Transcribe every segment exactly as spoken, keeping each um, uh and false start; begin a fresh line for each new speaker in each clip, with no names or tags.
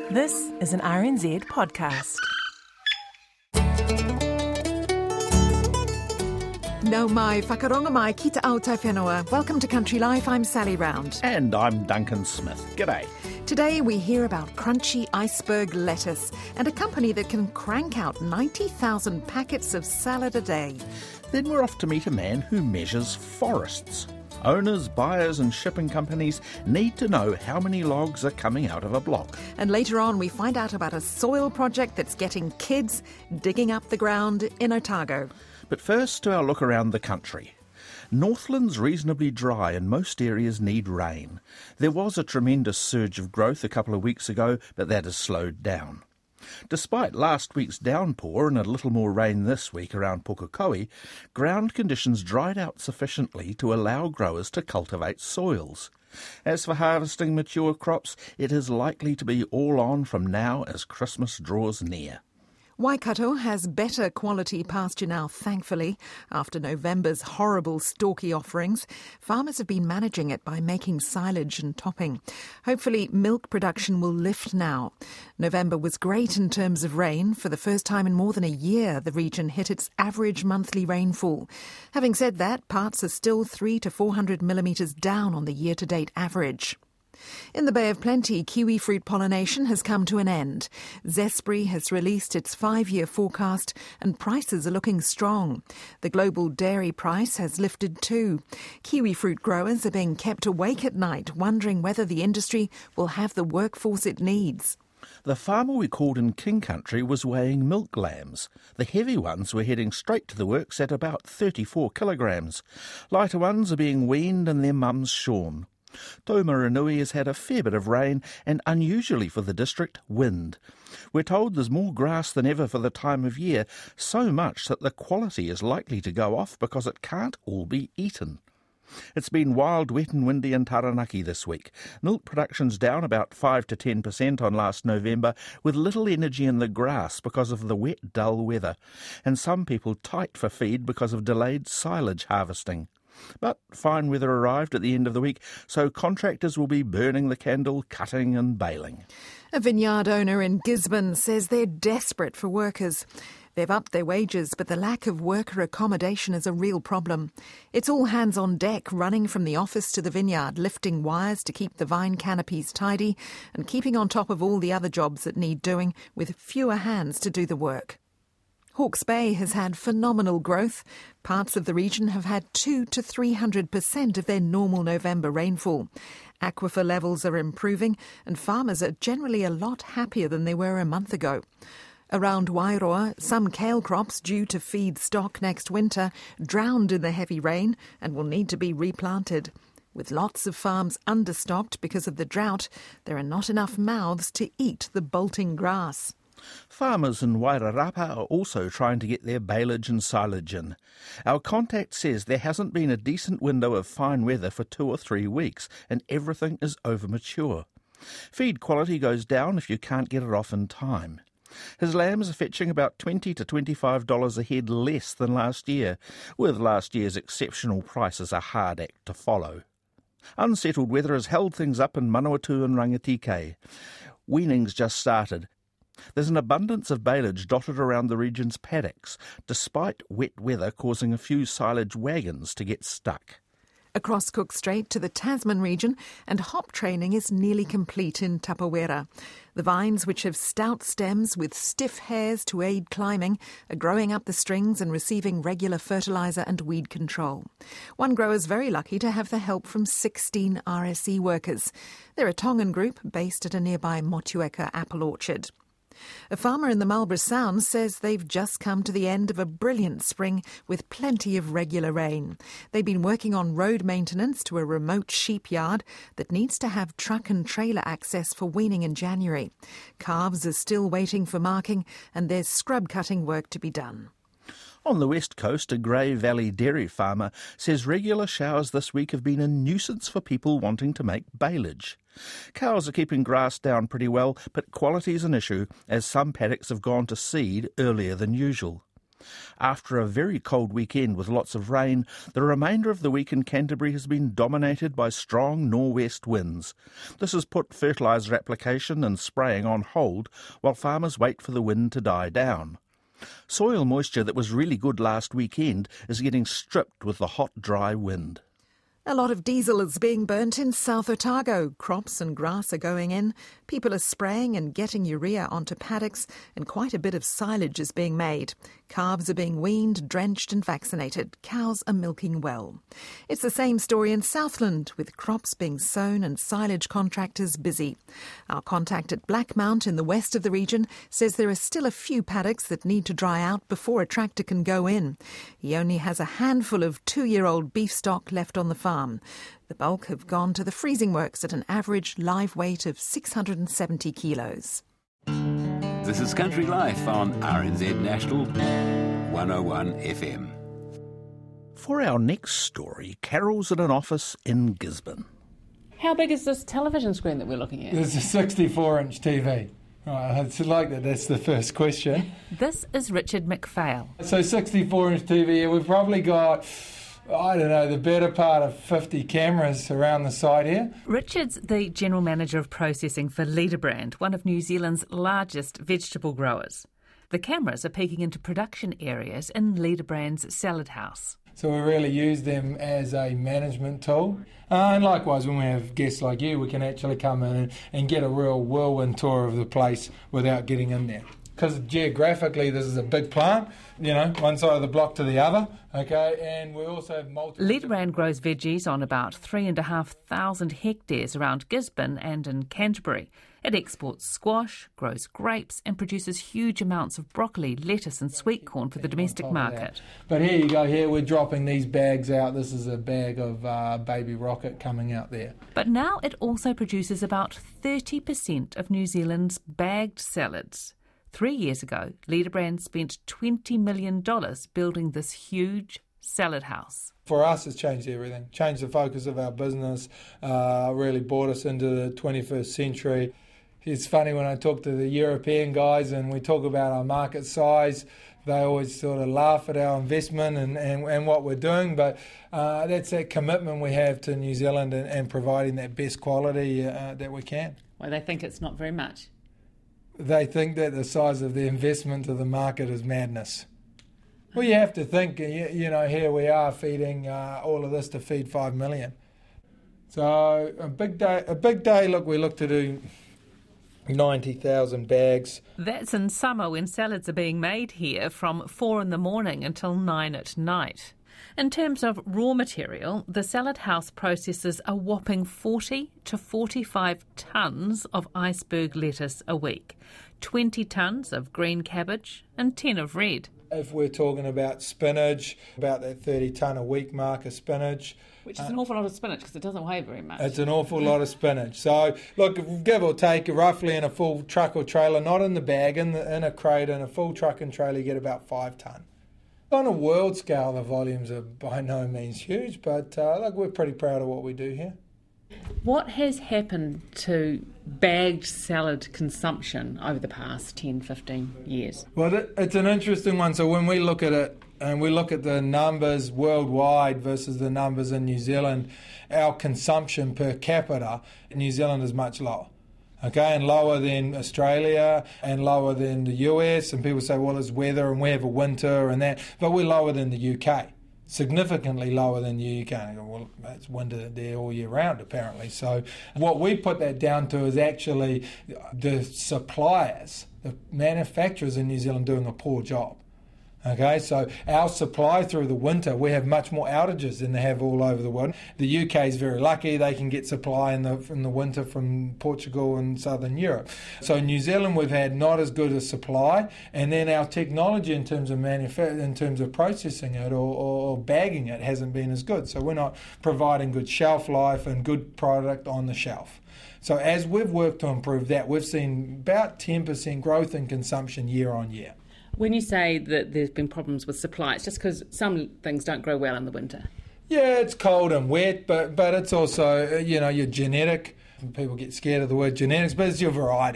This is an R N Z podcast.
Nau mai, whakaronga mai, ki te ao tai whenua. Welcome to Country Life, I'm Sally Round.
And I'm Duncan Smith. G'day.
Today we hear about crunchy iceberg lettuce and a company that can crank out ninety thousand packets of salad a day.
Then we're off to meet a man who measures forests. Owners, buyers and shipping companies need to know how many logs are coming out of a block.
And later on we find out about a soil project that's getting kids digging up the ground in Otago.
But first to our look around the country. Northland's reasonably dry and most areas need rain. There was a tremendous surge of growth a couple of weeks ago, but that has slowed down. Despite last week's downpour and a little more rain this week around Pukekohe, ground conditions dried out sufficiently to allow growers to cultivate soils. As for harvesting mature crops, it is likely to be all on from now as Christmas draws near.
Waikato has better quality pasture now, thankfully. After November's horrible stalky offerings, farmers have been managing it by making silage and topping. Hopefully, milk production will lift now. November was great in terms of rain. For the first time in more than a year, the region hit its average monthly rainfall. Having said that, parts are still three to four hundred millimetres down on the year-to-date average. In the Bay of Plenty, kiwi fruit pollination has come to an end. Zespri has released its five-year forecast and prices are looking strong. The global dairy price has lifted too. Kiwi fruit growers are being kept awake at night, wondering whether the industry will have the workforce it needs.
The farmer we called in King Country was weighing milk lambs. The heavy ones were heading straight to the works at about thirty-four kilograms. Lighter ones are being weaned and their mums shorn. Taumarunui has had a fair bit of rain and, unusually for the district, wind. We're told there's more grass than ever for the time of year, so much that the quality is likely to go off because it can't all be eaten. It's been wild, wet and windy in Taranaki this week. Milk production's down about five to ten percent on last November, with little energy in the grass because of the wet, dull weather, and some people tight for feed because of delayed silage harvesting. But fine weather arrived at the end of the week, so contractors will be burning the candle, cutting and baling.
A vineyard owner in Gisborne says they're desperate for workers. They've upped their wages, but the lack of worker accommodation is a real problem. It's all hands on deck, running from the office to the vineyard, lifting wires to keep the vine canopies tidy and keeping on top of all the other jobs that need doing, with fewer hands to do the work. Hawke's Bay has had phenomenal growth. Parts of the region have had two to three hundred percent of their normal November rainfall. Aquifer levels are improving and farmers are generally a lot happier than they were a month ago. Around Wairoa, some kale crops due to feed stock next winter drowned in the heavy rain and will need to be replanted. With lots of farms understocked because of the drought, there are not enough mouths to eat the bolting grass.
Farmers in Wairarapa are also trying to get their baleage and silage in. Our contact says there hasn't been a decent window of fine weather for two or three weeks and everything is over-mature. Feed quality goes down if you can't get it off in time. His lambs are fetching about twenty to twenty-five dollars a head less than last year, with last year's exceptional prices a hard act to follow. Unsettled weather has held things up in Manawatu and Rangitikei. Weaning's just started. There's an abundance of baleage dotted around the region's paddocks, despite wet weather causing a few silage wagons to get stuck.
Across Cook Strait to the Tasman region, and hop training is nearly complete in Tapawera. The vines, which have stout stems with stiff hairs to aid climbing, are growing up the strings and receiving regular fertiliser and weed control. One grower's very lucky to have the help from sixteen R S E workers. They're a Tongan group based at a nearby Motueka apple orchard. A farmer in the Marlborough Sounds says they've just come to the end of a brilliant spring with plenty of regular rain. They've been working on road maintenance to a remote sheep yard that needs to have truck and trailer access for weaning in January. Calves are still waiting for marking and there's scrub cutting work to be done.
On the west coast, a Grey Valley dairy farmer says regular showers this week have been a nuisance for people wanting to make baleage. Cows are keeping grass down pretty well, but quality is an issue as some paddocks have gone to seed earlier than usual. After a very cold weekend with lots of rain, the remainder of the week in Canterbury has been dominated by strong nor'west winds. This has put fertiliser application and spraying on hold while farmers wait for the wind to die down. Soil moisture that was really good last weekend is getting stripped with the hot, dry wind.
A lot of diesel is being burnt in South Otago. Crops and grass are going in. People are spraying and getting urea onto paddocks, and quite a bit of silage is being made. Calves are being weaned, drenched and vaccinated. Cows are milking well. It's the same story in Southland, with crops being sown and silage contractors busy. Our contact at Blackmount in the west of the region says there are still a few paddocks that need to dry out before a tractor can go in. He only has a handful of two-year-old beef stock left on the farm. The bulk have gone to the freezing works at an average live weight of six hundred seventy kilos.
This is Country Life on R N Z National one oh one F M.
For our next story, Carol's in an office in Gisborne.
How big is this television screen that we're looking at?
It's a sixty-four inch T V. Right, it's like that. That's the first question.
This is Richard McPhail.
So sixty-four inch T V, we've probably got, I don't know, the better part of fifty cameras around the side here.
Richard's the General Manager of Processing for Liederbrand, one of New Zealand's largest vegetable growers. The cameras are peeking into production areas in Liederbrand's salad house.
So we really use them as a management tool. Uh, and likewise, when we have guests like you, we can actually come in and, and get a real whirlwind tour of the place without getting in there. Because geographically, this is a big plant, you know, one side of the block to the other, okay, and we also have multiple...
Liederbrand grows veggies on about three and a half thousand hectares around Gisborne and in Canterbury. It exports squash, grows grapes and produces huge amounts of broccoli, lettuce and sweet corn for the domestic market.
But here you go, here we're dropping these bags out. This is a bag of uh, baby rocket coming out there.
But now it also produces about thirty percent of New Zealand's bagged salads. Three years ago, Liederbrand spent twenty million dollars building this huge salad house.
For us, it's changed everything, changed the focus of our business, uh, really brought us into the twenty-first century. It's funny when I talk to the European guys and we talk about our market size, they always sort of laugh at our investment and, and, and what we're doing, but uh, that's that commitment we have to New Zealand and, and providing that best quality uh, that we can.
Well, they think it's not very much.
They think that the size of the investment to the market is madness. Well, you have to think, you, you know, here we are feeding uh, all of this to feed five million. So a big day, a big day, look, we look to do ninety thousand bags.
That's in summer when salads are being made here from four in the morning until nine at night. In terms of raw material, the salad house processes a whopping forty to forty-five tonnes of iceberg lettuce a week, twenty tonnes of green cabbage and ten of red.
If we're talking about spinach, about that thirty tonne a week mark of spinach.
Which is an awful lot of spinach because it doesn't weigh very much.
It's an awful lot of spinach. So, look, give or take, roughly in a full truck or trailer, not in the bag, in, the, in a crate, in a full truck and trailer, you get about five tonne. On a world scale, the volumes are by no means huge, but uh, look, we're pretty proud of what we do here.
What has happened to bagged salad consumption over the past ten, fifteen years?
Well, it's an interesting one. So when we look at it, and we look at the numbers worldwide versus the numbers in New Zealand, our consumption per capita in New Zealand is much lower. Okay, and lower than Australia and lower than the U S. And people say, well, it's weather and we have a winter and that. But we're lower than the U K, significantly lower than the U K. And I go, well, it's winter there all year round, apparently. So what we put that down to is actually the suppliers, the manufacturers in New Zealand doing a poor job. Okay, so our supply through the winter, we have much more outages than they have all over the world. The U K is very lucky; they can get supply in the in the winter from Portugal and southern Europe. So in New Zealand, we've had not as good a supply, and then our technology in terms of manufa- in terms of processing it or, or, or bagging it hasn't been as good. So we're not providing good shelf life and good product on the shelf. So as we've worked to improve that, we've seen about ten percent growth in consumption year on year.
When you say that there's been problems with supply, it's just because some things don't grow well in the winter.
Yeah, it's cold and wet, but but it's also, you know, your genetic. People get scared of the word genetics, but it's your varieties.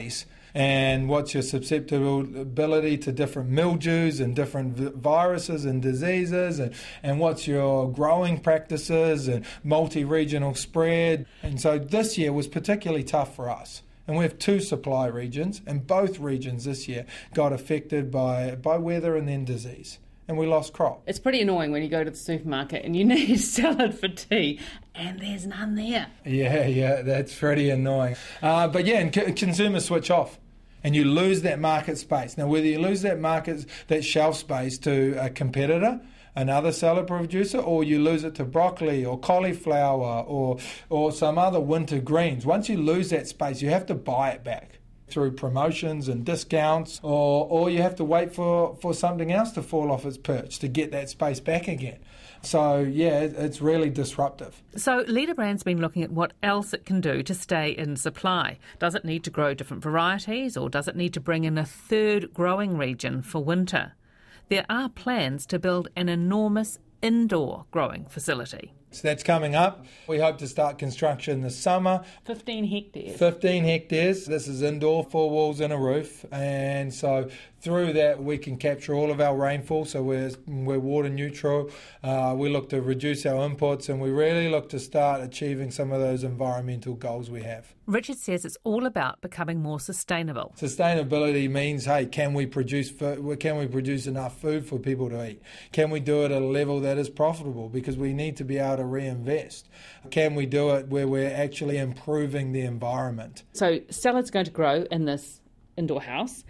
and what's your susceptibility to different mildews and different v- viruses and diseases, and, and what's your growing practices and multi-regional spread. And so this year was particularly tough for us. And we have two supply regions, and both regions this year got affected by, by weather and then disease. And we lost crop.
It's pretty annoying when you go to the supermarket and you need salad for tea and there's none there.
Yeah, yeah, that's pretty annoying. Uh, but yeah, and c- consumers switch off and you lose that market space. Now, whether you lose that market, that shelf space to a competitor, another salad producer, or you lose it to broccoli or cauliflower or or some other winter greens, once you lose that space, you have to buy it back through promotions and discounts, or or you have to wait for, for something else to fall off its perch to get that space back again. So, yeah, it's really disruptive.
So Leader Brand's been looking at what else it can do to stay in supply. Does it need to grow different varieties, or does it need to bring in a third growing region for winter? There are plans to build an enormous indoor growing facility.
So that's coming up. We hope to start construction this summer.
fifteen hectares.
fifteen hectares. This is indoor, four walls and a roof. And so through that we can capture all of our rainfall, so we're, we're water neutral. Uh, we look to reduce our inputs, and we really look to start achieving some of those environmental goals we have.
Richard says it's all about becoming more sustainable.
Sustainability means, hey, can we produce food, can we produce enough food for people to eat? Can we do it at a level that is profitable? Because we need to be able to reinvest. Can we do it where we're actually improving the environment?
So salad's going to grow in this indoor house,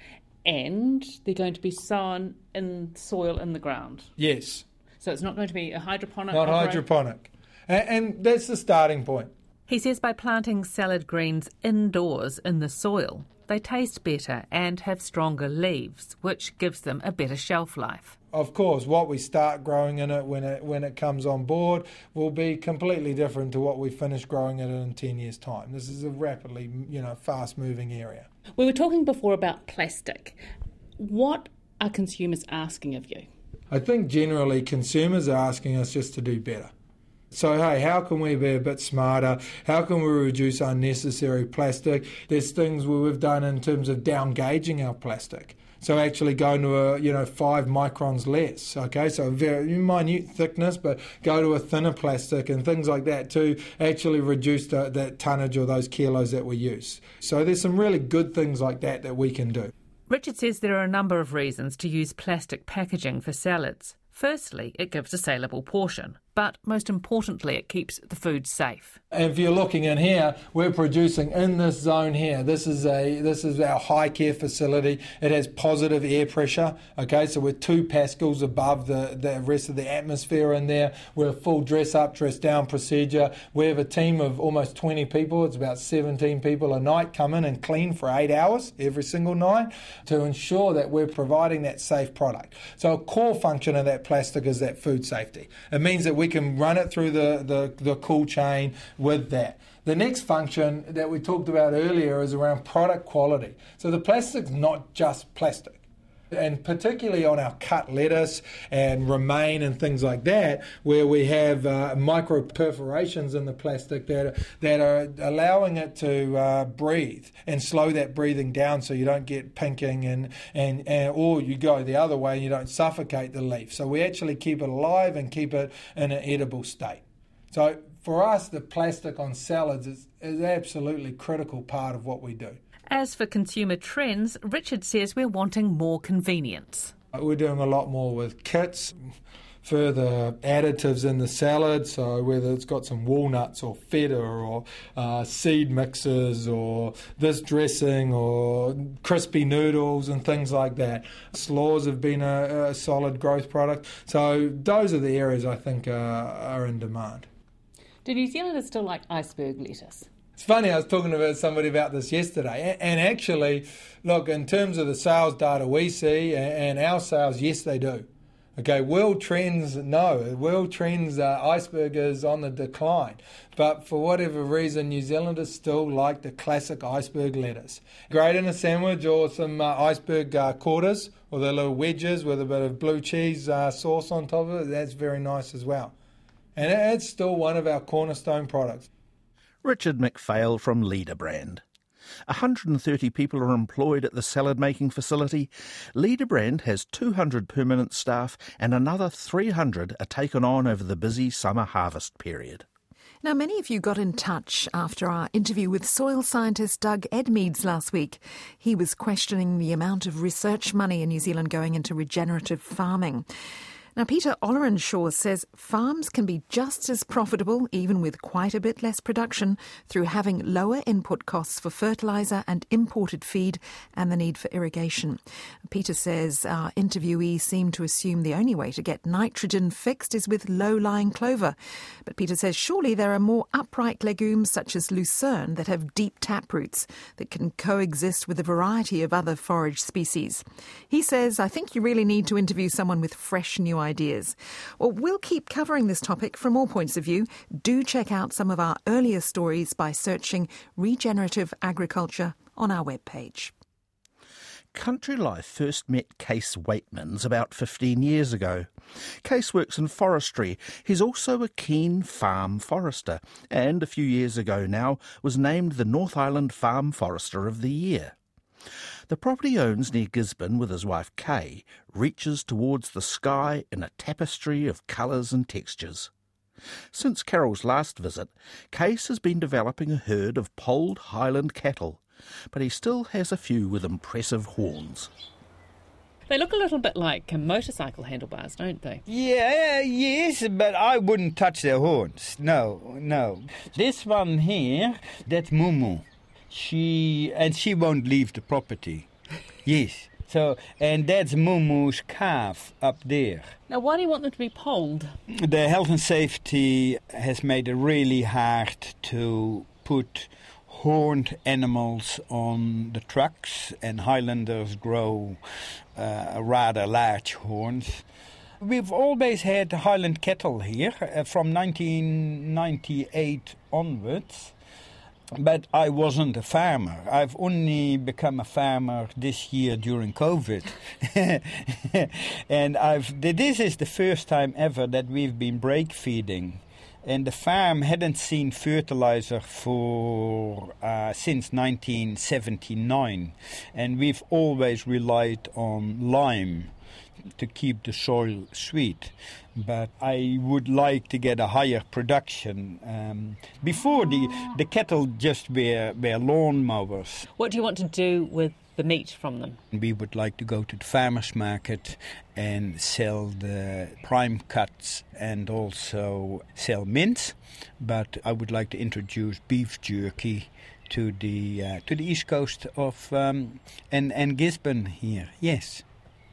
and they're going to be sown in soil in the ground.
Yes.
So it's not going to be a hydroponic?
Not
operation?
hydroponic. And, and that's the starting point.
He says by planting salad greens indoors in the soil, they taste better and have stronger leaves, which gives them a better shelf life.
Of course, what we start growing in it when it when it comes on board will be completely different to what we finish growing it in ten years' time. This is a rapidly, you know, fast-moving area.
We were talking before about plastic. What are consumers asking of you?
I think generally consumers are asking us just to do better. So, hey, how can we be a bit smarter? How can we reduce unnecessary plastic? There's things we we've done in terms of down gauging our plastic. So actually going to a, you know, five microns less, okay? So a very minute thickness, but go to a thinner plastic and things like that to actually reduce the, that tonnage or those kilos that we use. So there's some really good things like that that we can do.
Richard says there are a number of reasons to use plastic packaging for salads. Firstly, it gives a saleable portion, but most importantly, it keeps the food safe.
If you're looking in here, we're producing in this zone here. This is a this is our high care facility. It has positive air pressure. Okay, so we're two pascals above the, the rest of the atmosphere in there. We're a full dress up, dress down procedure. We have a team of almost twenty people. It's about seventeen people a night come in and clean for eight hours every single night to ensure that we're providing that safe product. So a core function of that plastic is that food safety. It means that we can run it through the, the, the cool chain with that. The next function that we talked about earlier is around product quality. So the plastic's not just plastic. And particularly on our cut lettuce and romaine and things like that, where we have uh, micro perforations in the plastic that, that are allowing it to uh, breathe and slow that breathing down so you don't get pinking and, and, and or you go the other way and you don't suffocate the leaf. So we actually keep it alive and keep it in an edible state. So for us, the plastic on salads is, is an absolutely critical part of what we do.
As for consumer trends, Richard says we're wanting more convenience.
We're doing a lot more with kits, further additives in the salad, so whether it's got some walnuts or feta or uh, seed mixes or this dressing or crispy noodles and things like that. Slaws have been a, a solid growth product. So those are the areas I think uh, are in demand.
Do New Zealanders still like iceberg lettuce?
It's funny, I was talking to somebody about this yesterday, and actually, look, in terms of the sales data we see and our sales, yes, they do. Okay, world trends, no. World trends, uh, iceberg is on the decline. But for whatever reason, New Zealanders still like the classic iceberg lettuce. Great in a sandwich or some uh, iceberg uh, quarters or the little wedges with a bit of blue cheese uh, sauce on top of it. That's very nice as well. And it's still one of our cornerstone products.
Richard McPhail from Leader Brand. one hundred thirty people are employed at the salad-making facility. Liederbrand has two hundred permanent staff and another three hundred are taken on over the busy summer harvest period.
Now, many of you got in touch after our interview with soil scientist Doug Edmeades last week. He was questioning the amount of research money in New Zealand going into regenerative farming. Now, Peter Ollerenshaw says farms can be just as profitable, even with quite a bit less production, through having lower input costs for fertiliser and imported feed and the need for irrigation. Peter says our interviewee seemed to assume the only way to get nitrogen fixed is with low-lying clover. But Peter says surely there are more upright legumes such as lucerne that have deep taproots that can coexist with a variety of other forage species. He says, I think you really need to interview someone with fresh new ideas. Well, we'll keep covering this topic from all points of view. Do check out some of our earlier stories by searching regenerative agriculture on our webpage.
Country Life first met Case Waitmans about fifteen years ago. Case works in forestry. He's also a keen farm forester and a few years ago now was named the North Island Farm Forester of the Year. The property he owns near Gisborne with his wife Kay reaches towards the sky in a tapestry of colours and textures. Since Carol's last visit, Case has been developing a herd of polled Highland cattle, but he still has a few with impressive horns.
They look a little bit like motorcycle handlebars, don't they?
Yeah, yes, but I wouldn't touch their horns. No, no. This one here, that's Mumu. She and she won't leave the property. Yes. So, and that's Mumu's calf up there.
Now, why do you want them to be polled?
The health and safety has made it really hard to put horned animals on the trucks, and Highlanders grow uh, rather large horns. We've always had Highland cattle here uh, from nineteen ninety-eight onwards. But I wasn't a farmer. I've only become a farmer this year during COVID. And I've this is the first time ever that we've been break feeding. And the farm hadn't seen fertilizer for uh, since nineteen seventy-nine. And we've always relied on lime to keep the soil sweet. But I would like to get a higher production. Um, before, the, the cattle just were, were lawn mowers.
What do you want to do with the meat from them?
We would like to go to the farmer's market and sell the prime cuts and also sell mince. But I would like to introduce beef jerky to the uh, to the east coast of um, and, and Gisborne here, yes.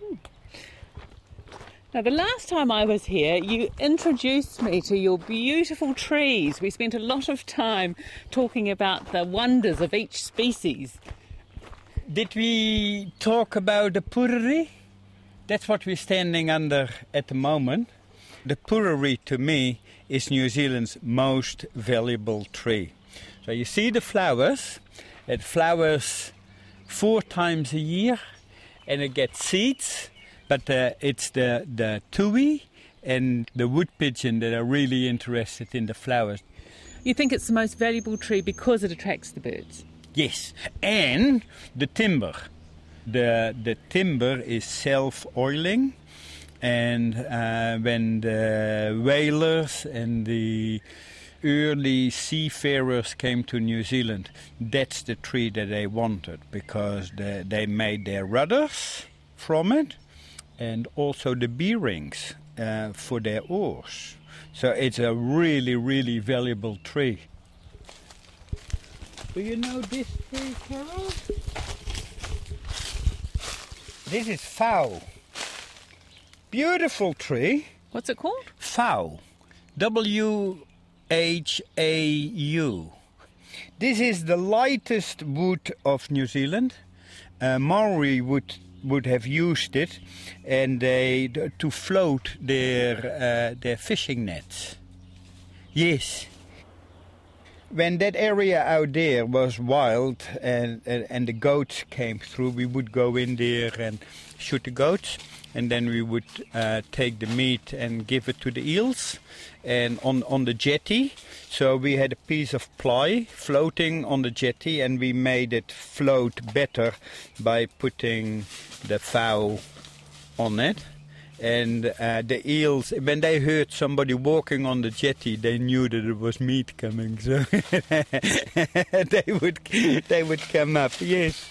Now, the last time I was here, you introduced me to your beautiful trees. We spent a lot of time talking about the wonders of each species.
Did we talk about the puriri? That's what we're standing under at the moment. The puriri, to me, is New Zealand's most valuable tree. So you see the flowers. It flowers four times a year, and it gets seeds. But uh, it's the, the tui and the wood pigeon that are really interested in the flowers.
You think it's the most valuable tree because it attracts the birds?
Yes, and the timber. The, the timber is self-oiling, and uh, when the whalers and the early seafarers came to New Zealand, that's the tree that they wanted, because they, they made their rudders from it, and also the bearings uh, for their oars. So it's a really, really valuable tree. Do you know this tree, Carol? This is Phau. Beautiful tree.
What's it called?
Phau. W H A U. This is the lightest wood of New Zealand. Uh, Maori would would have used it, and they to float their uh, their fishing nets. Yes. When that area out there was wild and, and, and the goats came through, we would go in there and shoot the goats, and then we would uh, take the meat and give it to the eels and on, on the jetty. So we had a piece of ply floating on the jetty, and we made it float better by putting the fowl on it. And uh, the eels, when they heard somebody walking on the jetty, they knew that it was meat coming. So they would they would come up. Yes.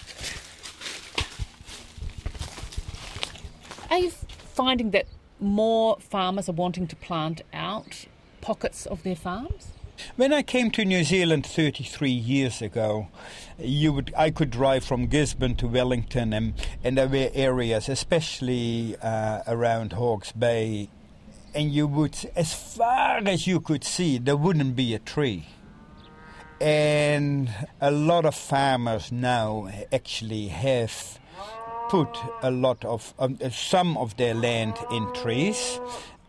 Are you finding that more farmers are wanting to plant out pockets of their farms?
When I came to New Zealand thirty-three years ago, you would I could drive from Gisborne to Wellington, and, and there were areas, especially uh, around Hawke's Bay, and you would, as far as you could see, there wouldn't be a tree. And a lot of farmers now actually have put a lot of um, some of their land in trees.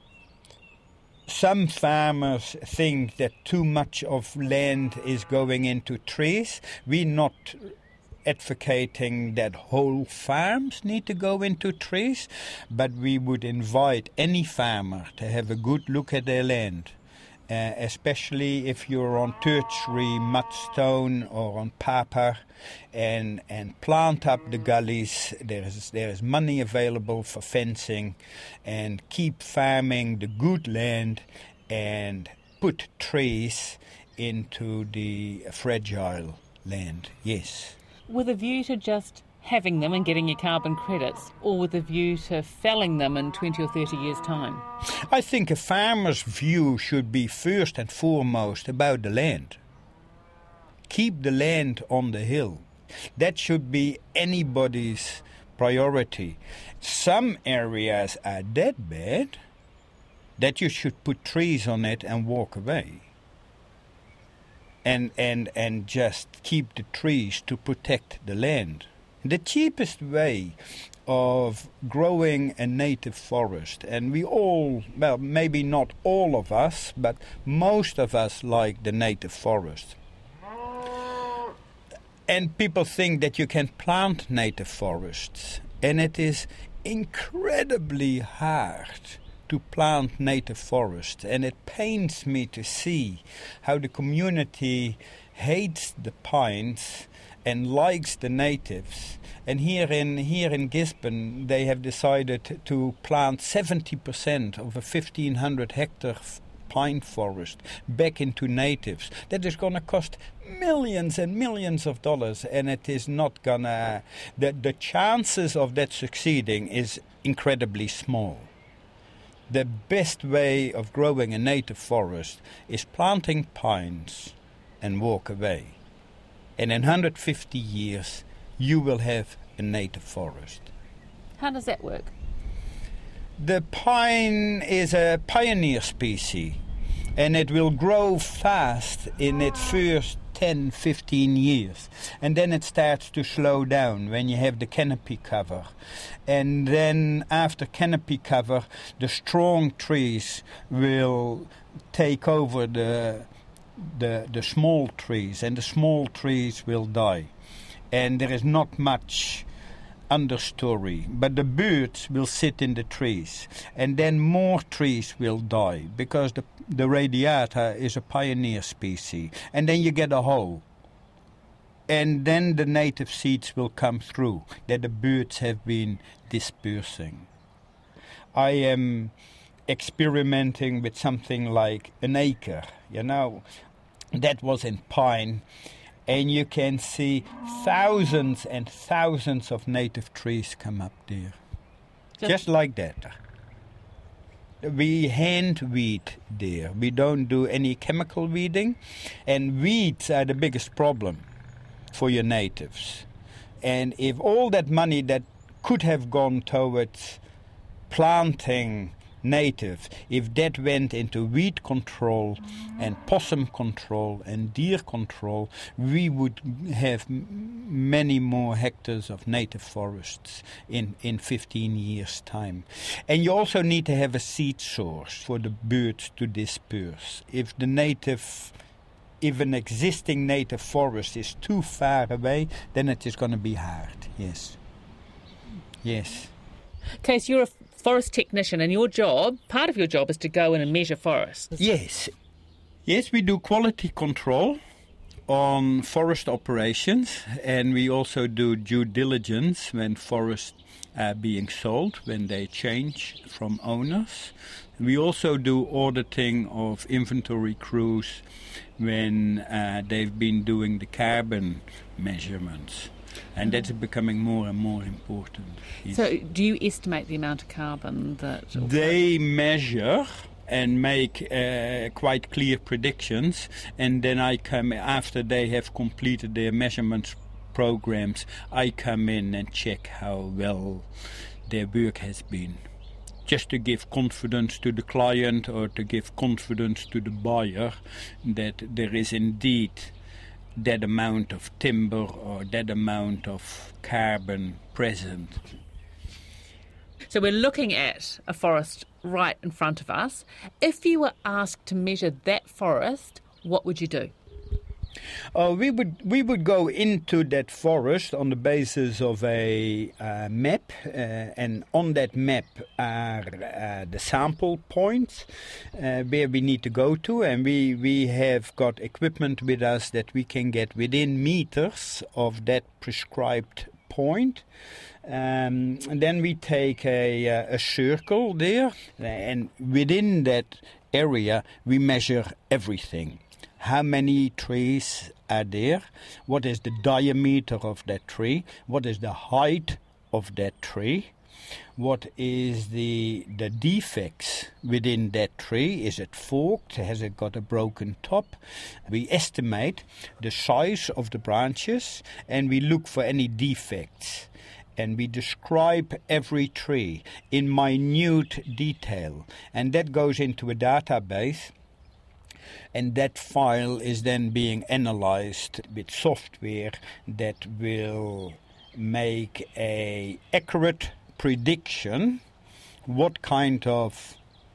Some farmers think that too much of land is going into trees. We're not advocating that whole farms need to go into trees, but we would invite any farmer to have a good look at their land, uh, especially if you're on tertiary mudstone or on papa, and and plant up the gullies. There is there is money available for fencing, and keep farming the good land and put trees into the fragile land. Yes.
With a view to just having them and getting your carbon credits, or with a view to felling them in twenty or thirty years' time?
I think a farmer's view should be first and foremost about the land. Keep the land on the hill. That should be anybody's priority. Some areas are that bad that you should put trees on it and walk away. And, and, and just keep the trees to protect the land. The cheapest way of growing a native forest, and we all, well, maybe not all of us, but most of us like the native forest. And people think that you can plant native forests, and it is incredibly hard to plant native forests, and it pains me to see how the community hates the pines and likes the natives. And here in here in Gisborne, they have decided to plant seventy percent of a fifteen hundred hectare pine forest back into natives. That is going to cost millions and millions of dollars, and it is not going to... The, the chances of that succeeding is incredibly small. The best way of growing a native forest is planting pines and walk away. And in one hundred fifty years, you will have a native forest.
How does that work?
The pine is a pioneer species, and it will grow fast in its first ten, fifteen years. And then it starts to slow down when you have the canopy cover. And then after canopy cover, the strong trees will take over the, the, the small trees, and the small trees will die. And there is not much understory, but the birds will sit in the trees, and then more trees will die because the the radiata is a pioneer species, and then you get a hole, and then the native seeds will come through that the birds have been dispersing. I am experimenting with something like an acre, you know, that was in pine. And you can see thousands and thousands of native trees come up there. Just, Just like that. We hand weed there. We don't do any chemical weeding. And weeds are the biggest problem for your natives. And if all that money that could have gone towards planting native, if that went into weed control and possum control and deer control, we would have m- many more hectares of native forests in, in fifteen years' time. And you also need to have a seed source for the birds to disperse. If the native if an existing native forest is too far away, then it is going to be hard, yes. Yes.
Okay, so you're a forest technician, and your job, part of your job is to go in and measure forests.
Yes. Yes, we do quality control on forest operations, and we also do due diligence when forests are being sold, when they change from owners. We also do auditing of inventory crews when uh, they've been doing the carbon measurements. And that's becoming more and more important.
So do you estimate the amount of carbon that...
They measure and make uh, quite clear predictions, and then I come, after they have completed their measurement programs, I come in and check how well their work has been. Just to give confidence to the client or to give confidence to the buyer that there is indeed that amount of timber or that amount of carbon present.
So we're looking at a forest right in front of us. If you were asked to measure that forest, what would you do?
Uh, we would we would go into that forest on the basis of a uh, map, uh, and on that map are uh, the sample points uh, where we need to go to, and we, we have got equipment with us that we can get within meters of that prescribed point. Um, and then we take a, a circle there, and within that area we measure everything. How many trees are there? What is the diameter of that tree? What is the height of that tree? What is the the defects within that tree? Is it forked? Has it got a broken top? We estimate the size of the branches, and we look for any defects. And we describe every tree in minute detail. And that goes into a database. And that file is then being analyzed with software that will make a accurate prediction what kind of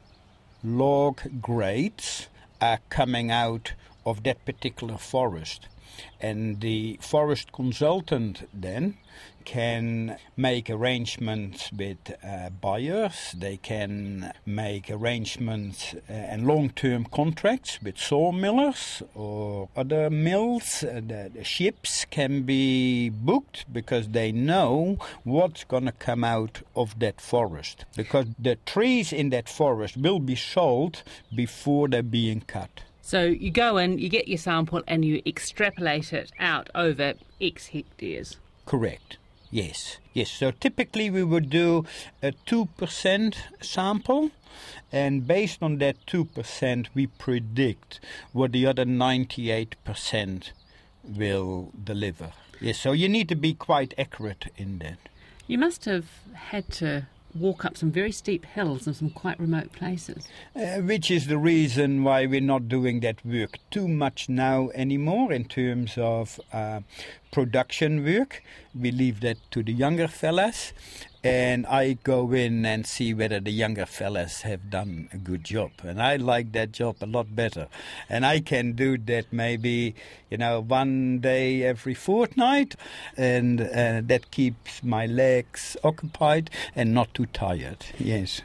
log grades are coming out of that particular forest. And the forest consultant then can make arrangements with uh, buyers. They can make arrangements uh, and long-term contracts with sawmillers or other mills. Uh, the, the ships can be booked because they know what's going to come out of that forest. Because the trees in that forest will be sold before they're being cut.
So you go in, you get your sample, and you extrapolate it out over X hectares.
Correct. Yes. Yes. So typically we would do a two percent sample, and based on that two percent we predict what the other ninety-eight percent will deliver. Yes. So you need to be quite accurate in that.
You must have had to walk up some very steep hills in some quite remote places.
Uh, which is the reason why we're not doing that work too much now anymore in terms of uh, production work. We leave that to the younger fellas, and I go in and see whether the younger fellas have done a good job. And I like that job a lot better. And I can do that maybe, you know, one day every fortnight, and uh, that keeps my legs occupied and not too tired. Yes.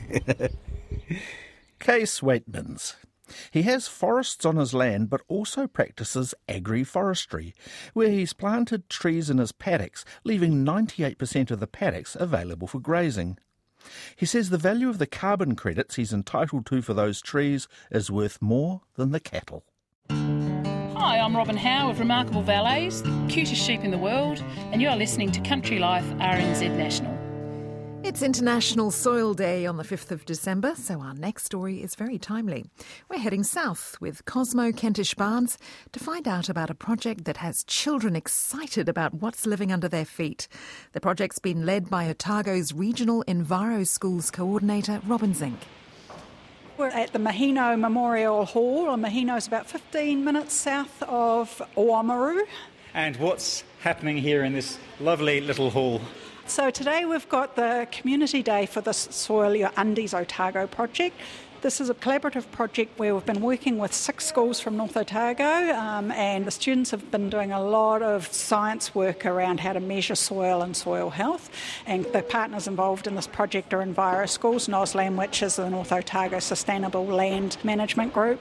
Kees Waitmans. He has forests on his land but also practices agri-forestry, where he's planted trees in his paddocks, leaving ninety-eight percent of the paddocks available for grazing. He says the value of the carbon credits he's entitled to for those trees is worth more than the cattle.
Hi, I'm Robin Howe of Remarkable Valleys, the cutest sheep in the world, and you are listening to Country Life R N Z National.
It's International Soil Day on the fifth of December, so our next story is very timely. We're heading south with Cosmo Kentish Barnes to find out about a project that has children excited about what's living under their feet. The project's been led by Otago's Regional Enviro Schools Coordinator, Robin Zink.
We're at the Mahino Memorial Hall, and Mahino's about fifteen minutes south of Oamaru.
And what's happening here in this lovely little hall?
So today we've got the Community Day for the Soil Your Undies Otago project. This is a collaborative project where we've been working with six schools from North Otago, um, and the students have been doing a lot of science work around how to measure soil and soil health. And the partners involved in this project are Enviro Schools, NOSLAM, which is the North Otago Sustainable Land Management Group,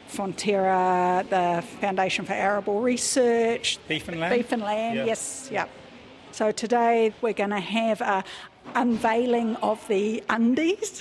Fonterra, the Foundation for Arable Research,
Beef and Land,
Beef and Land,
yeah.
yes, yeah. So today we're going to have a unveiling of the undies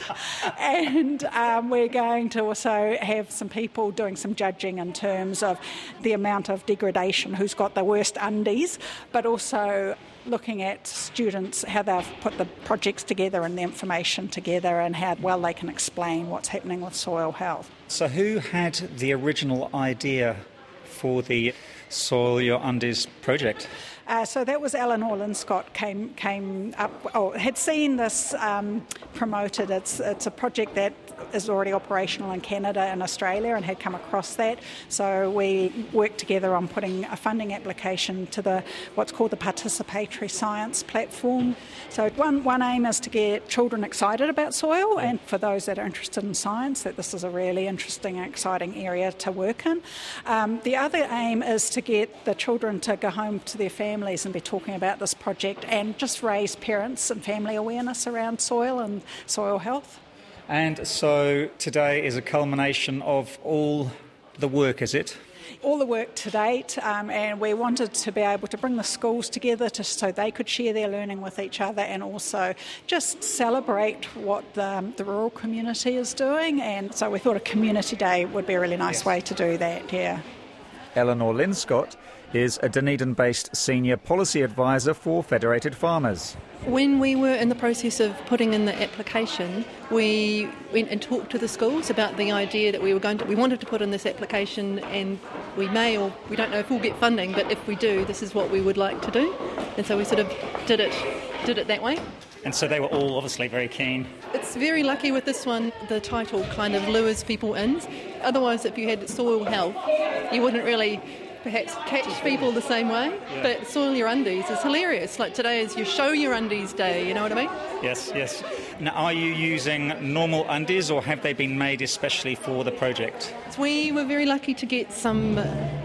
and um, we're going to also have some people doing some judging in terms of the amount of degradation, who's got the worst undies, but also looking at students, how they've put the projects together and the information together and how well they can explain what's happening with soil health.
So who had the original idea for the Soil Your Undies project?
Uh, so that was Eleanor Linscott came came up, oh, had seen this um, promoted. It's it's a project that is already operational in Canada and Australia and had come across that. So we worked together on putting a funding application to the what's called the Participatory Science Platform. So one, one aim is to get children excited about soil, and for those that are interested in science, that this is a really interesting and exciting area to work in. Um, the other aim is to get the children to go home to their families and be talking about this project and just raise parents and family awareness around soil and soil health.
And so today is a culmination of all the work, is it?
All the work to date, um, and we wanted to be able to bring the schools together to, so they could share their learning with each other and also just celebrate what the, the rural community is doing. And so we thought a community day would be a really nice yes. way to do that, yeah.
Eleanor Linscott is a Dunedin-based senior policy advisor for Federated Farmers.
When we were in the process of putting in the application, we went and talked to the schools about the idea that we were going to, we wanted to put in this application, and we may or we don't know if we'll get funding, but if we do, this is what we would like to do. And so we sort of did it, did it that way.
And so they were all obviously very keen.
It's very lucky with this one, the title kind of lures people in. Otherwise, if you had soil health, you wouldn't really perhaps catch people the same way, yeah. But Soil Your Undies is hilarious. Like today is your Show Your Undies Day, you know what I mean?
Yes, yes. Now, are you using normal undies or have they been made especially for the project?
We were very lucky to get some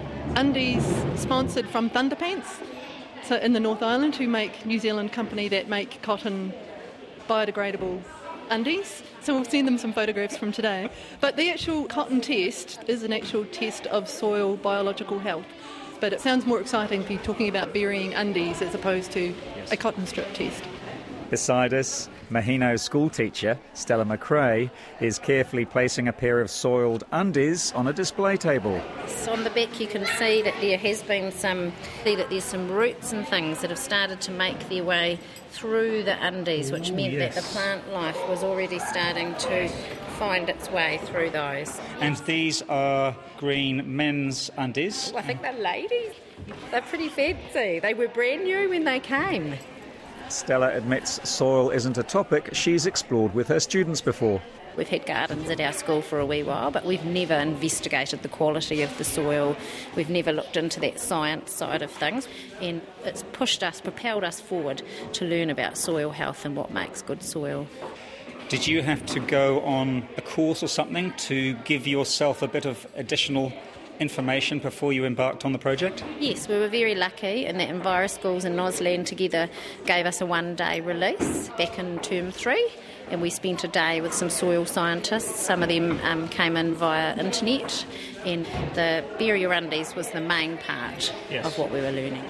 undies sponsored from Thunderpants, so in the North Island, who make New Zealand company that make cotton biodegradable undies. So we'll send them some photographs from today. But the actual cotton test is an actual test of soil biological health. But it sounds more exciting if you're talking about burying undies as opposed to yes. a cotton strip test.
Beside us, Mahino school teacher Stella McRae is carefully placing a pair of soiled undies on a display table.
So on the back you can see that there has been some, see that there's some roots and things that have started to make their way through the undies, which Ooh, meant yes. that the plant life was already starting to find its way through those.
And these are green men's undies?
Well, I think they're ladies. They're pretty fancy. They were brand new when they came.
Stella admits soil isn't a topic she's explored with her students before.
We've had gardens at our school for a wee while, but we've never investigated the quality of the soil. We've never looked into that science side of things, and it's pushed us, propelled us forward to learn about soil health and what makes good soil.
Did you have to go on a course or something to give yourself a bit of additional information before you embarked on the project?
Yes, we were very lucky in that Enviro Schools and NOSLAM together gave us a one-day release back in term three, and we spent a day with some soil scientists. Some of them um, came in via internet, and the Bury Your Undies was the main part yes. of what we were learning.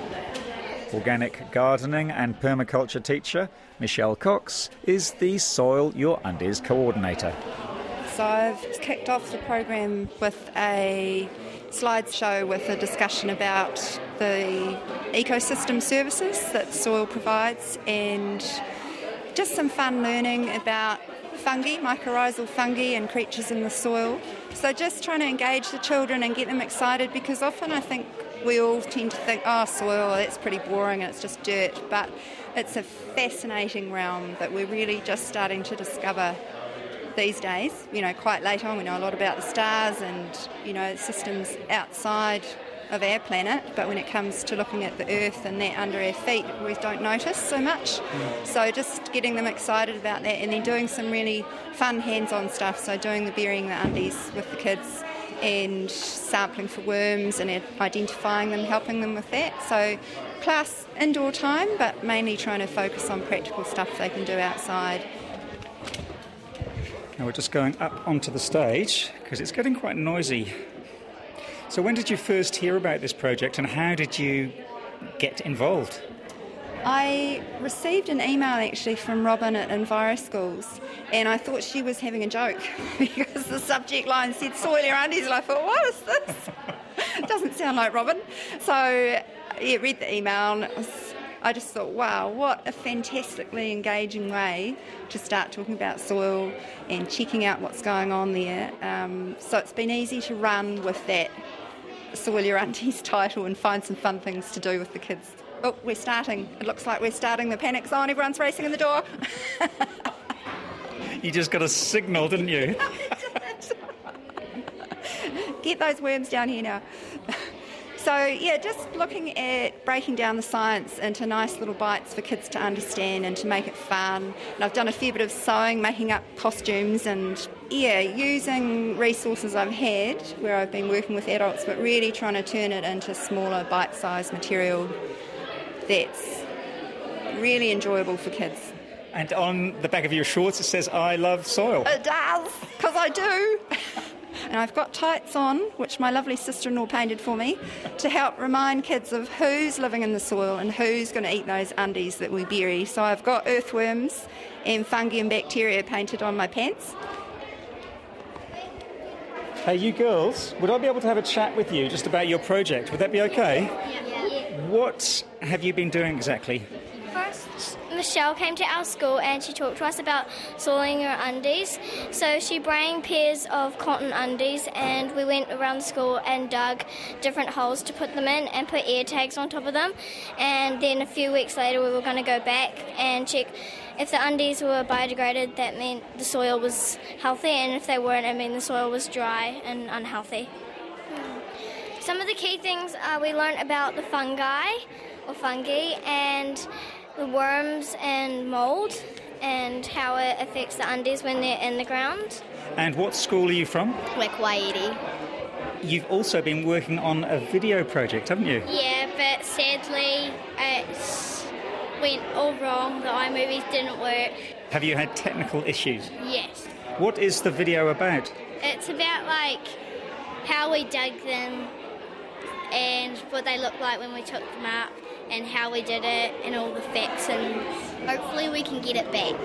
Organic gardening and permaculture teacher Michelle Cox is the Soil Your Undies coordinator.
So I've kicked off the program with a slideshow with a discussion about the ecosystem services that soil provides, and just some fun learning about fungi, mycorrhizal fungi and creatures in the soil. So just trying to engage the children and get them excited, because often I think we all tend to think, oh, soil, that's pretty boring and it's just dirt, but it's a fascinating realm that we're really just starting to discover these days. You know, quite late on we know a lot about the stars and, you know, systems outside of our planet, but when it comes to looking at the earth and that under our feet, we don't notice so much. Mm. So just getting them excited about that, and then doing some really fun hands-on stuff, so doing the burying the undies with the kids and sampling for worms and identifying them, helping them with that. So class indoor time, but mainly trying to focus on practical stuff they can do outside.
Now we're just going up onto the stage because it's getting quite noisy. So when did you first hear about this project and how did you get involved?
I received an email actually from Robin at Enviroschools, and I thought she was having a joke because the subject line said soil your undies, and I thought, what is this? It doesn't sound like Robin. So yeah, read the email, and it was, I just thought, wow, what a fantastically engaging way to start talking about soil and checking out what's going on there. Um, so it's been easy to run with that Soil Your Undies title and find some fun things to do with the kids. Oh, we're starting. It looks like we're starting. The panic's on. Everyone's racing in the door.
You just got a signal, didn't you?
Get those worms down here now. So, yeah, just looking at breaking down the science into nice little bites for kids to understand and to make it fun. And I've done a fair bit of sewing, making up costumes and, yeah, using resources I've had where I've been working with adults, but really trying to turn it into smaller, bite-sized material that's really enjoyable for kids.
And on the back of your shorts it says, I love soil.
It does, because I do. And I've got tights on, which my lovely sister-in-law painted for me, to help remind kids of who's living in the soil and who's going to eat those undies that we bury. So I've got earthworms and fungi and bacteria painted on my pants.
Hey, you girls, would I be able to have a chat with you just about your project? Would that be okay?
Yeah.
What have you been doing exactly?
First, Michelle came to our school and she talked to us about soiling your undies. So she brought pairs of cotton undies and we went around the school and dug different holes to put them in and put air tags on top of them. And then a few weeks later we were going to go back and check if the undies were biodegraded. That meant the soil was healthy, and if they weren't, it meant the soil was dry and unhealthy. Some of the key things uh, we learned about the fungi or fungi and the worms and mould and how it affects the undies when they're in the ground.
And what school are you from?
We're Waiiri.
You've also been working on a video project, haven't you?
Yeah, but sadly it went all wrong. The iMovies didn't work.
Have you had technical issues?
Yes.
What is the video about?
It's about like how we dug them and what they looked like when we took them up and how we did it and all the facts, and hopefully we can get it back.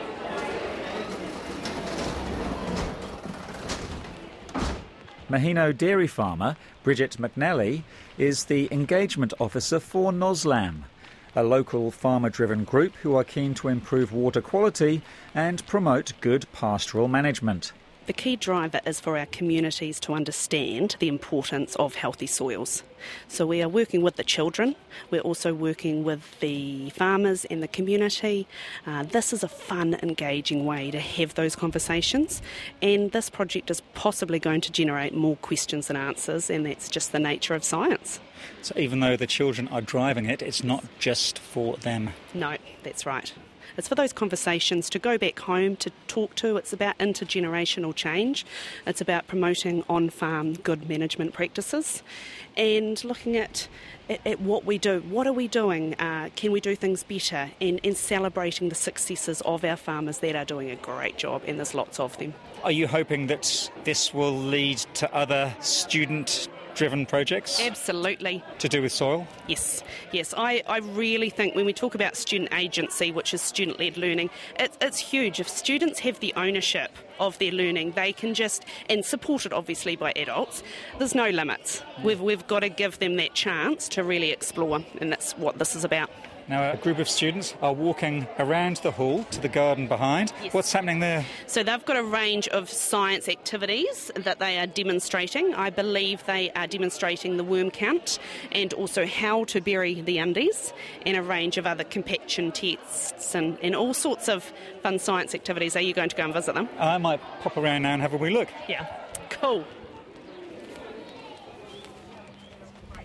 Maheno dairy farmer Bridget McNally is the engagement officer for Noslam, a local farmer-driven group who are keen to improve water quality and promote good pastoral management.
The key driver is for our communities to understand the importance of healthy soils. So we are working with the children, we're also working with the farmers and the community. Uh, this is a fun, engaging way to have those conversations, and this project is possibly going to generate more questions than answers, and that's just the nature of science.
So even though the children are driving it, it's not just for them?
No, that's right. It's for those conversations to go back home to talk to. It's about intergenerational change. It's about promoting on-farm good management practices and looking at, at, at what we do. What are we doing? Uh, can we do things better? And, and celebrating the successes of our farmers that are doing a great job, and there's lots of them.
Are you hoping that this will lead to other student driven projects?
Absolutely.
To do with soil?
Yes, yes. I, I really think when we talk about student agency, which is student-led learning, it, it's huge. If students have the ownership of their learning, they can just, and supported obviously by adults, there's no limits. We've, we've got to give them that chance to really explore, and that's what this is about.
Now, a group of students are walking around the hall to the garden behind.
Yes.
What's happening there?
So they've got a range of science activities that they are demonstrating. I believe they are demonstrating the worm count and also how to bury the undies, and a range of other compaction tests and, and all sorts of fun science activities. Are you going to go and visit them?
I might pop around now and have a wee look.
Yeah. Cool.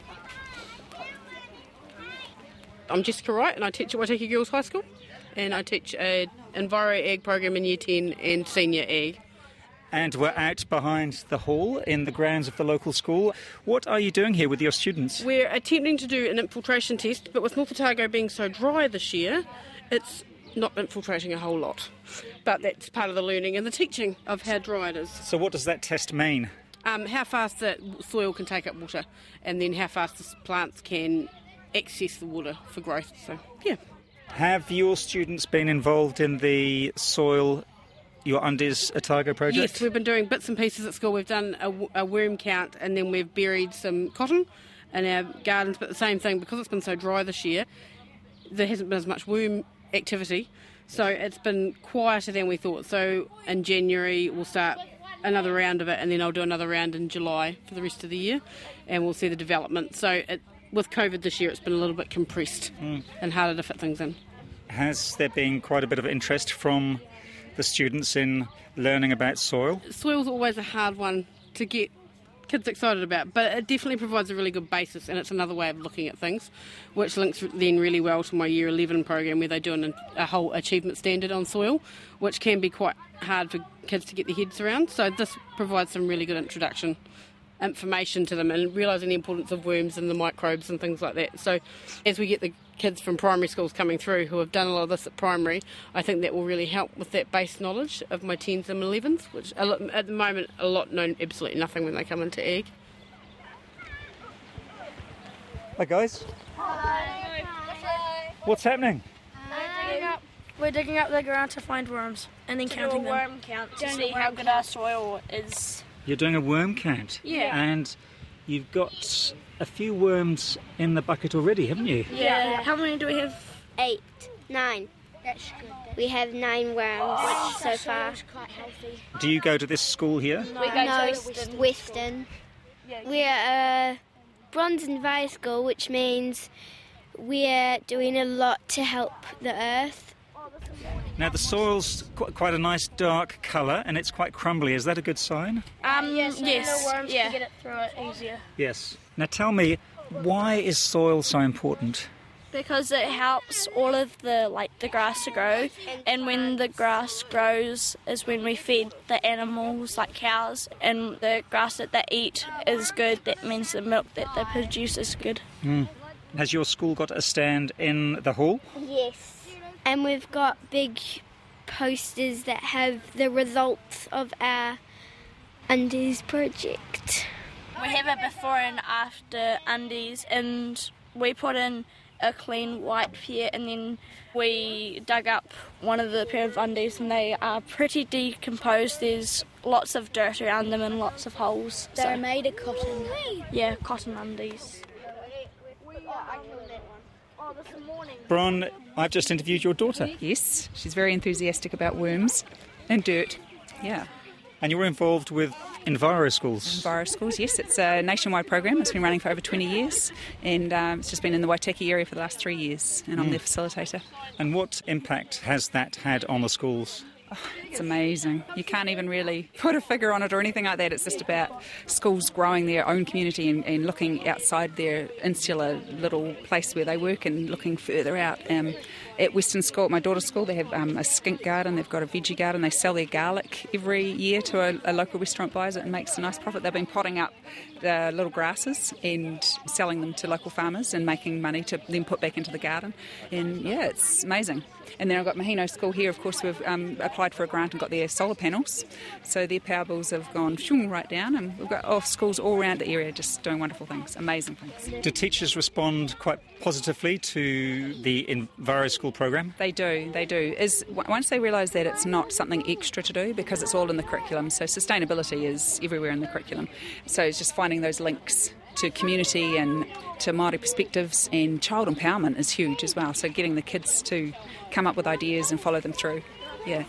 I'm Jessica Wright and I teach at Waitaki Girls High School, and I teach a Enviro Ag program in Year ten and Senior Ag.
And we're out behind the hall in the grounds of the local school. What are you doing here with your students?
We're attempting to do an infiltration test, but with North Otago being so dry this year, it's not infiltrating a whole lot. But that's part of the learning and the teaching of how dry it is.
So what does that test mean?
Um, how fast the soil can take up water, and then how fast the plants can access the water for growth. So, yeah.
Have your students been involved in the soil, your Undies Otago project?
Yes, we've been doing bits and pieces at school. We've done a, a worm count, and then we've buried some cotton in our gardens, but the same thing, because it's been so dry this year, there hasn't been as much worm activity, so it's been quieter than we thought. So in January we'll start another round of it, and then I'll do another round in July for the rest of the year, and we'll see the development. So it, with COVID this year, it's been a little bit compressed mm. and harder to fit things in.
Has there been quite a bit of interest from the students in learning about soil?
Soil's always a hard one to get kids excited about, but it definitely provides a really good basis, and it's another way of looking at things, which links then really well to my Year eleven program, where they do an, a whole achievement standard on soil, which can be quite hard for kids to get their heads around. So this provides some really good introduction information to them, and realising the importance of worms and the microbes and things like that. So as we get the kids from primary schools coming through who have done a lot of this at primary, I think that will really help with that base knowledge of my tens and elevens, which a lot, at the moment a lot know absolutely nothing when they come into ag.
Hi guys.
Hi. Hi.
What's happening?
We're digging up, we're digging up the ground to find worms and then to counting do a worm them. count to see how good count. our soil is.
You're doing a worm count?
Yeah.
And you've got a few worms in the bucket already, haven't you?
Yeah. yeah. How many do we have?
Eight. Nine. That's good. We have nine worms
oh,
so far.
Quite healthy.
Do you go to this school here?
No, we go no, to Western. Western. Yeah. We're a bronze and Enviro school, which means we're doing a lot to help the earth.
Now the soil's quite a nice dark colour and it's quite crumbly. Is that a good sign?
Um, yes. yes.
The worms
yeah.
can get it through it easier.
Yes. Now tell me, why is soil so important?
Because it helps all of the like the grass to grow, and when the grass grows is when we feed the animals like cows, and the grass that they eat is good. That means the milk that they produce is good.
Mm. Has your school got a stand in the hall?
Yes. And we've got big posters that have the results of our Undies project.
We have a before and after Undies, and we put in a clean white pair, and then we dug up one of the pair of Undies, and they are pretty decomposed. There's lots of dirt around them and lots of holes.
They're
so.
made of cotton.
Yeah, cotton Undies.
Bron, I've just interviewed your daughter.
Yes, she's very enthusiastic about worms and dirt. Yeah.
And you're involved with Enviro Schools?
Enviro Schools, yes. It's a nationwide program. It's been running for over twenty years, and um, it's just been in the Waitaki area for the last three years, and I'm mm. their facilitator.
And what impact has that had on the schools?
Oh, it's amazing. You can't even really put a figure on it or anything like that. It's just about schools growing their own community and, and looking outside their insular little place where they work and looking further out. Um, at Western School, at my daughter's school, they have um, a skink garden, they've got a veggie garden, they sell their garlic every year to a, a local restaurant, buys it and makes a nice profit. They've been potting up the little grasses and selling them to local farmers and making money to then put back into the garden. And yeah, it's amazing. And then I've got Mahino School here, of course. We've um, applied for a grant and got their solar panels, so their power bills have gone shoom right down, and we've got oh, schools all around the area just doing wonderful things, amazing things.
Do teachers respond quite positively to the Enviro School program?
They do, they do. Is once they realise that it's not something extra to do, because it's all in the curriculum, so sustainability is everywhere in the curriculum. So it's just finding those links to community and to Māori perspectives, and child empowerment is huge as well. So getting the kids to come up with ideas and follow them through. Yeah.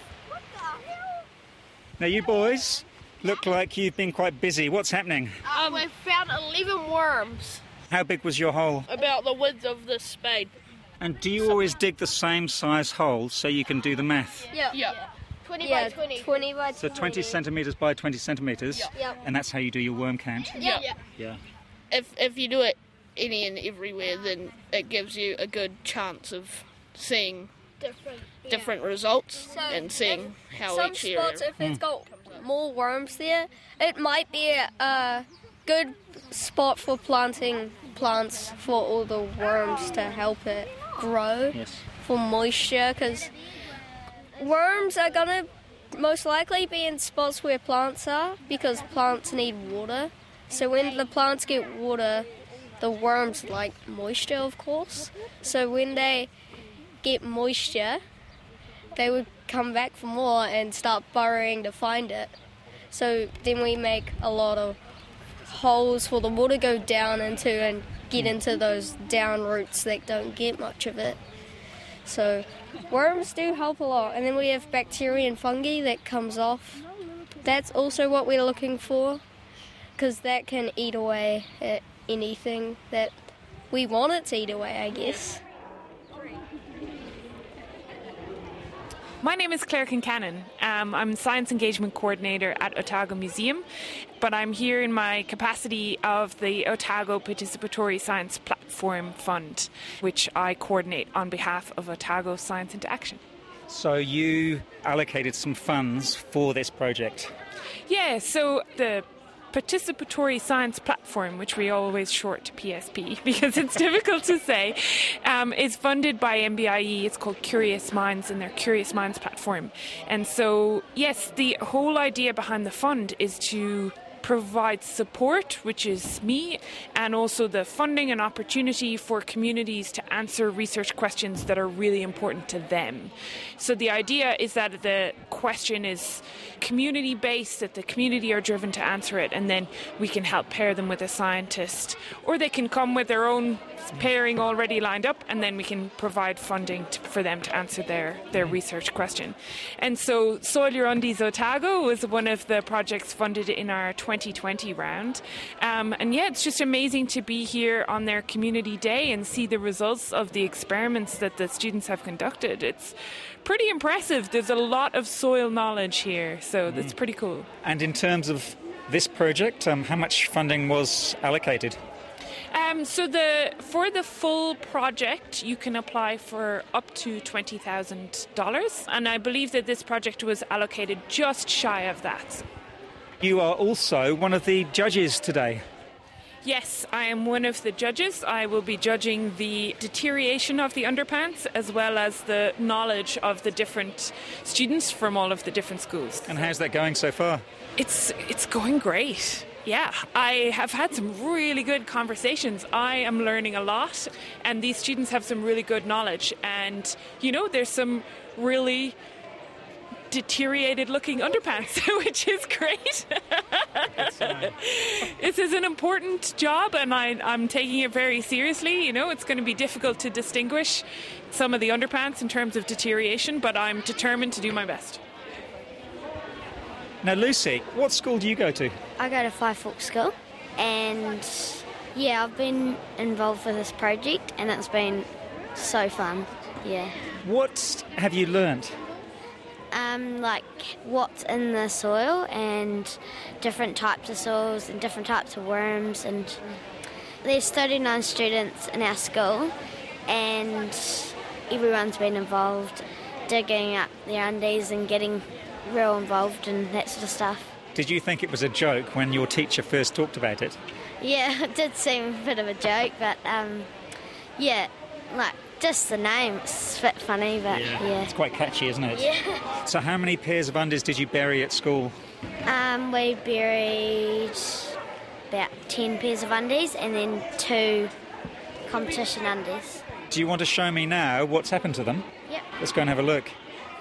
Now you boys look like you've been quite busy. What's happening?
Um, we found eleven worms.
How big was your hole?
About the width of this spade.
And do you always dig the same size hole so you can do the math?
Yeah. yeah.
twenty
yeah,
by twenty. twenty by twenty.
So twenty centimetres by twenty centimetres?
Yeah. Yep.
And that's how you do your worm count?
Yeah.
Yeah.
If if you do it
any and everywhere, then it gives you a good chance of seeing
different, yeah.
different results
So
and seeing how
some
each area...
spots, if it's got more worms there, it might be a good spot for planting plants for all the worms to help it grow,
Yes.
for moisture, because worms are going to most likely be in spots where plants are, because plants need water. So when the plants get water, the worms like moisture, of course. So when they get moisture, they would come back for more and start burrowing to find it. So then we make a lot of holes for the water to go down into and get into those down roots that don't get much of it. So worms do help a lot. And then we have bacteria and fungi that comes off. That's also what we're looking for, because that can eat away at anything that we want it to eat away, I guess.
My name is Claire Kincannon. Um, I'm Science Engagement Coordinator at Otago Museum, but I'm here in my capacity of the Otago Participatory Science Platform Fund, which I coordinate on behalf of Otago Science into Action.
So you allocated some funds for this project?
Yeah, so the Participatory Science Platform, which we always short to P S P because it's difficult to say, um, is funded by M B I E. It's called Curious Minds, and their Curious Minds platform. And so, yes, the whole idea behind the fund is to provide support, which is me, and also the funding and opportunity for communities to answer research questions that are really important to them. So the idea is that the question is community-based, that the community are driven to answer it, and then we can help pair them with a scientist, or they can come with their own pairing already lined up, and then we can provide funding to, for them to answer their, their research question. And so Soil Your Undies Otago was one of the projects funded in our twenty twenty round. Um, and yeah, it's just amazing to be here on their community day and see the results of the experiments that the students have conducted. It's pretty impressive. There's a lot of soil knowledge here, so mm. that's pretty cool.
And in terms of this project, um, how much funding was allocated?
Um, so the for the full project, you can apply for up to twenty thousand dollars, and I believe that this project was allocated just shy of that.
You are also one of the judges today.
Yes, I am one of the judges. I will be judging the deterioration of the underpants as well as the knowledge of the different students from all of the different schools.
And how's that going so far?
It's it's going great. Yeah, I have had some really good conversations. I am learning a lot, and these students have some really good knowledge. And, you know, there's some really deteriorated looking underpants, which is great. This is an important job, and I, I'm taking it very seriously. You know, it's going to be difficult to distinguish some of the underpants in terms of deterioration, but I'm determined to do my best.
Now, Lucy, what school do you go to?
I go to Five Forks School, and yeah, I've been involved with this project, and it's been so fun. Yeah.
What have you learnt?
Um, like what's in the soil and different types of soils and different types of worms, and there's thirty-nine students in our school, and everyone's been involved, digging up their undies and getting real involved and that sort of stuff.
Did you think it was a joke when your teacher first talked about it?
Yeah, it did seem a bit of a joke, but um, yeah, like just the name, it's a bit funny, but yeah. yeah.
It's quite catchy, isn't it?
Yeah.
So how many pairs of undies did you bury at school?
Um, we buried about ten pairs of undies and then two competition undies.
Do you want to show me now what's happened to them?
Yep.
Let's go and have a look.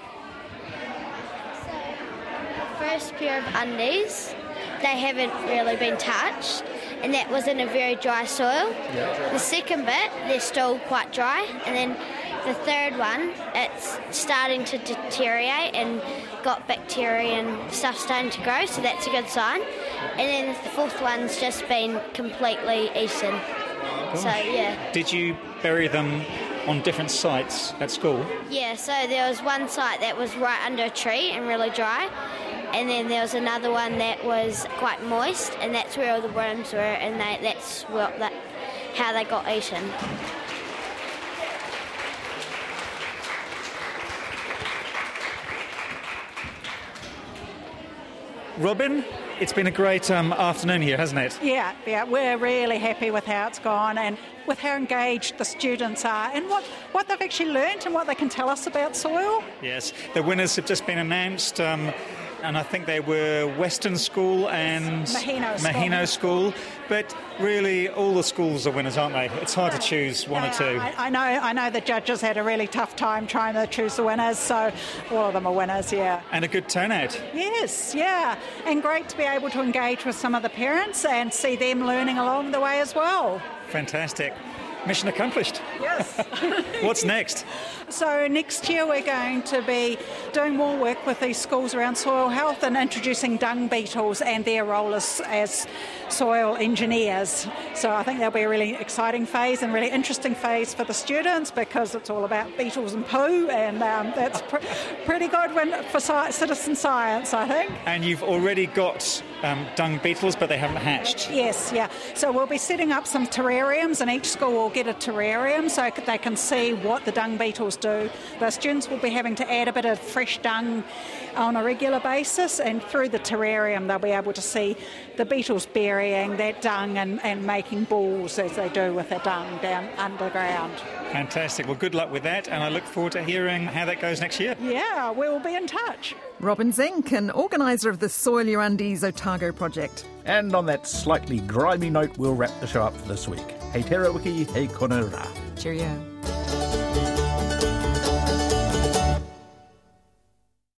First pair of undies, they haven't really been touched, and that was in a very dry soil. The second bit, they're still quite dry, and then the third one, it's starting to deteriorate and got bacteria and stuff starting to grow, so that's a good sign. And then the fourth one's just been completely eaten.
Gosh.
So yeah.
Did you bury them on different sites at school?
Yeah, so there was one site that was right under a tree and really dry, and then there was another one that was quite moist, and that's where all the worms were, and they, that's what that
how they got eaten.
Robin, it's been a great um, afternoon here, hasn't it?
Yeah, yeah, we're really happy with how it's gone and with how engaged the students are and what, what they've actually learnt and what they can tell us about soil.
Yes, the winners have just been announced, um, and I think they were Western School and
Mahino School.
Mahino School. But really, all the schools are winners, aren't they? It's hard to choose one
They
or two.
are. I, I know, I know the judges had a really tough time trying to choose the winners, so all of them are winners, yeah.
And a good turnout.
Yes, yeah, and great to be able to engage with some of the parents and see them learning along the way as well.
Fantastic. Mission accomplished.
Yes.
What's next?
So next year we're going to be doing more work with these schools around soil health and introducing dung beetles and their role as, as soil engineers. So I think that'll be a really exciting phase and really interesting phase for the students because it's all about beetles and poo, and um, that's pr- pretty good when, for sci- citizen science, I think.
And you've already got um, dung beetles, but they haven't hatched.
Yes, yeah. So we'll be setting up some terrariums, and each school will get a terrarium so they can see what the dung beetles do. The students will be having to add a bit of fresh dung on a regular basis, and through the terrarium they'll be able to see the beetles burying that dung and, and making balls as they do with the dung down underground.
Fantastic. Well, good luck with that, and I look forward to hearing how that goes next year.
Yeah, we'll be in touch.
Robin Zink, an organiser of the Soil Your Undies Otago project.
And on that slightly grimy note, we'll wrap the show up for this week. Hei te rawiki, hei kona rā.
Cheerio.